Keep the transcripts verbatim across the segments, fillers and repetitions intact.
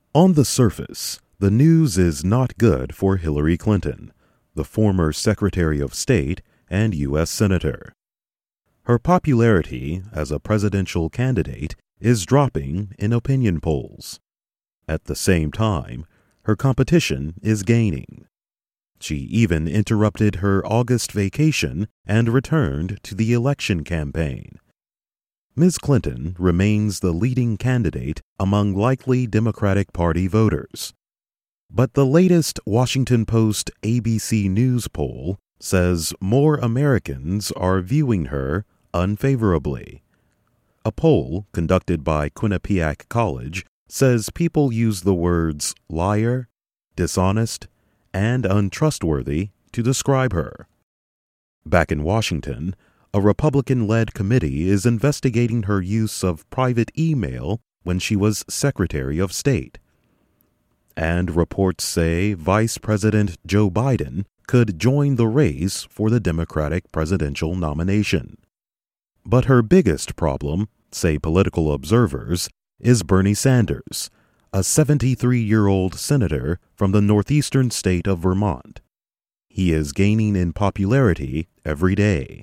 On the surface, the news is not good for Hillary Clinton, the former Secretary of State and U S Senator. Her popularity as a presidential candidate is dropping in opinion polls. At the same time, her competition is gaining. She even interrupted her August vacation and returned to the election campaign. Miz Clinton remains the leading candidate among likely Democratic Party voters. But the latest Washington Post A B C News poll says more Americans are viewing her unfavorably. A poll conducted by Quinnipiac College says people use the words liar, dishonest, and untrustworthy to describe her. Back in Washington, a Republican-led committee is investigating her use of private email when she was Secretary of State. And reports say Vice President Joe Biden could join the race for the Democratic presidential nomination. But her biggest problem, say political observers, is Bernie Sanders, a seventy-three-year-old senator from the northeastern state of Vermont. He is gaining in popularity every day.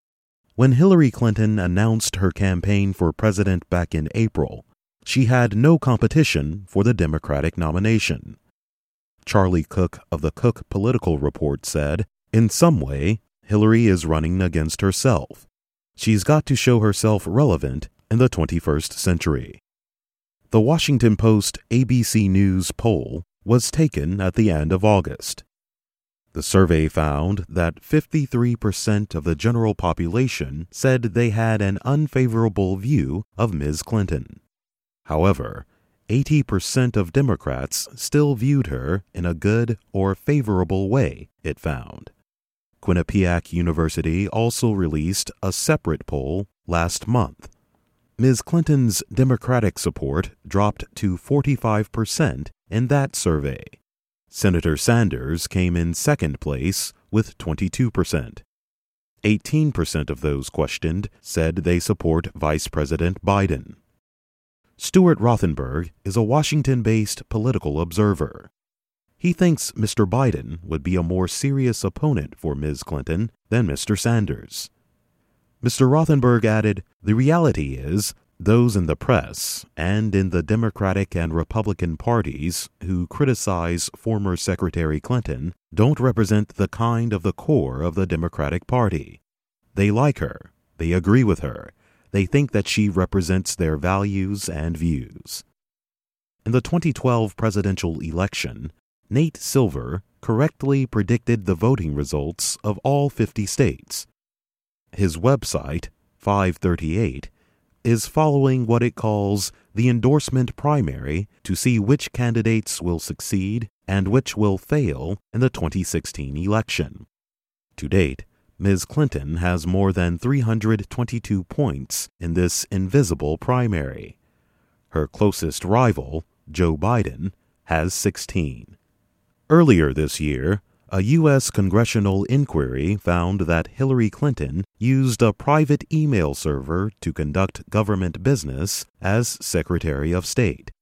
When Hillary Clinton announced her campaign for president back in April, she had no competition for the Democratic nomination. Charlie Cook of the Cook Political Report said, "In some way, Hillary is running against herself. She's got to show herself relevant in the twenty-first century." The Washington Post A B C News poll was taken at the end of August. The survey found that fifty-three percent of the general population said they had an unfavorable view of Miz Clinton. However, eighty percent of Democrats still viewed her in a good or favorable way, it found. Quinnipiac University also released a separate poll last month. Miz Clinton's Democratic support dropped to forty-five percent in that survey. Senator Sanders came in second place with twenty-two percent. eighteen percent of those questioned said they support Vice President Biden. Stuart Rothenberg is a Washington-based political observer. He thinks Mister Biden would be a more serious opponent for Miz Clinton than Mister Sanders. Mister Rothenberg added, "The reality is, those in the press and in the Democratic and Republican parties who criticize former Secretary Clinton don't represent the kind of the core of the Democratic Party. They like her, they agree with her, they think that she represents their values and views." In the twenty twelve presidential election, Nate Silver correctly predicted the voting results of all fifty states. His website, five thirty-eight, is following what it calls the endorsement primary to see which candidates will succeed and which will fail in the twenty sixteen election. To date, Miz Clinton has more than three hundred twenty-two points in this invisible primary. Her closest rival, Joe Biden, has sixteen. Earlier this year, a U S congressional inquiry found that Hillary Clinton used a private email server to conduct government business as Secretary of State.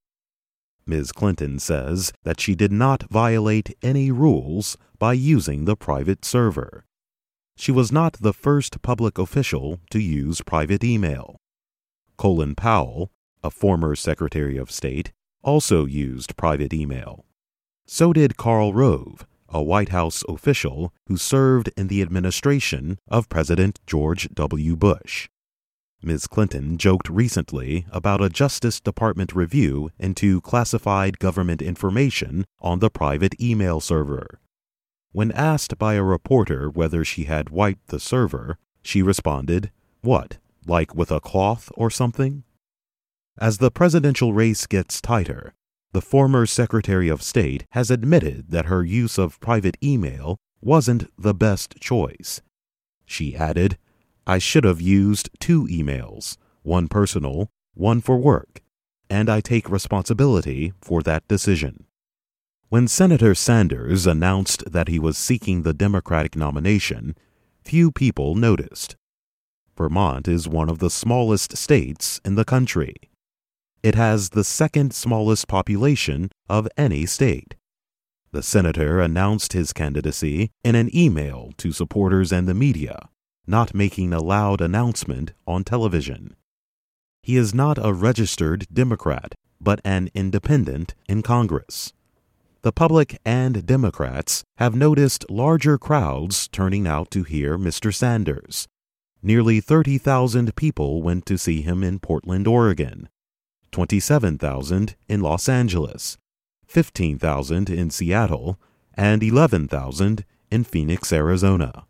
Miz Clinton says that she did not violate any rules by using the private server. She was not the first public official to use private email. Colin Powell, a former Secretary of State, also used private email. So did Karl Rove, a White House official who served in the administration of President George W. Bush. Miz Clinton joked recently about a Justice Department review into classified government information on the private email server. When asked by a reporter whether she had wiped the server, she responded, "What, like with a cloth or something?" As the presidential race gets tighter, the former Secretary of State has admitted that her use of private email wasn't the best choice. She added, "I should have used two emails, one personal, one for work, and I take responsibility for that decision." When Senator Sanders announced that he was seeking the Democratic nomination, few people noticed. Vermont is one of the smallest states in the country. It has the second smallest population of any state. The senator announced his candidacy in an email to supporters and the media, not making a loud announcement on television. He is not a registered Democrat, but an independent in Congress. The public and Democrats have noticed larger crowds turning out to hear Mister Sanders. Nearly thirty thousand people went to see him in Portland, Oregon, twenty-seven thousand in Los Angeles, fifteen thousand in Seattle, and eleven thousand in Phoenix, Arizona.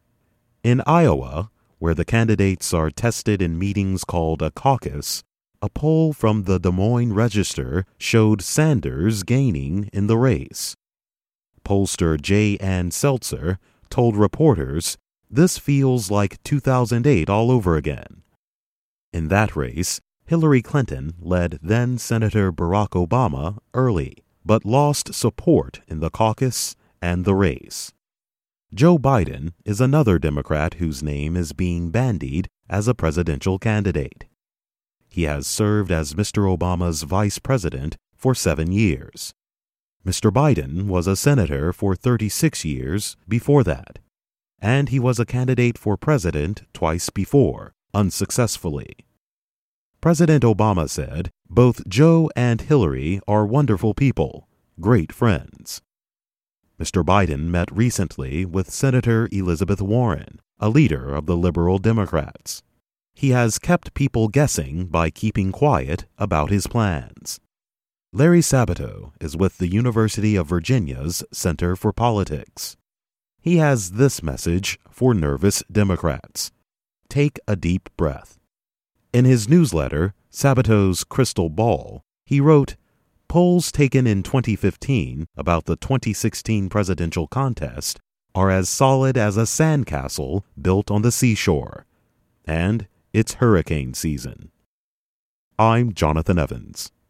In Iowa, where the candidates are tested in meetings called a caucus, a poll from the Des Moines Register showed Sanders gaining in the race. Pollster J. Ann Seltzer told reporters, "This feels like two thousand eight all over again." In that race, Hillary Clinton led then-Senator Barack Obama early, but lost support in the caucus and the race. Joe Biden is another Democrat whose name is being bandied as a presidential candidate. He has served as Mister Obama's vice president for seven years. Mister Biden was a senator for thirty-six years before that, and he was a candidate for president twice before, unsuccessfully. President Obama said, "Both Joe and Hillary are wonderful people, great friends." Mister Biden met recently with Senator Elizabeth Warren, a leader of the liberal Democrats. He has kept people guessing by keeping quiet about his plans. Larry Sabato is with the University of Virginia's Center for Politics. He has this message for nervous Democrats: take a deep breath. In his newsletter, Sabato's Crystal Ball, he wrote, "Polls taken in twenty fifteen about the twenty sixteen presidential contest are as solid as a sandcastle built on the seashore. And it's hurricane season." I'm Jonathan Evans.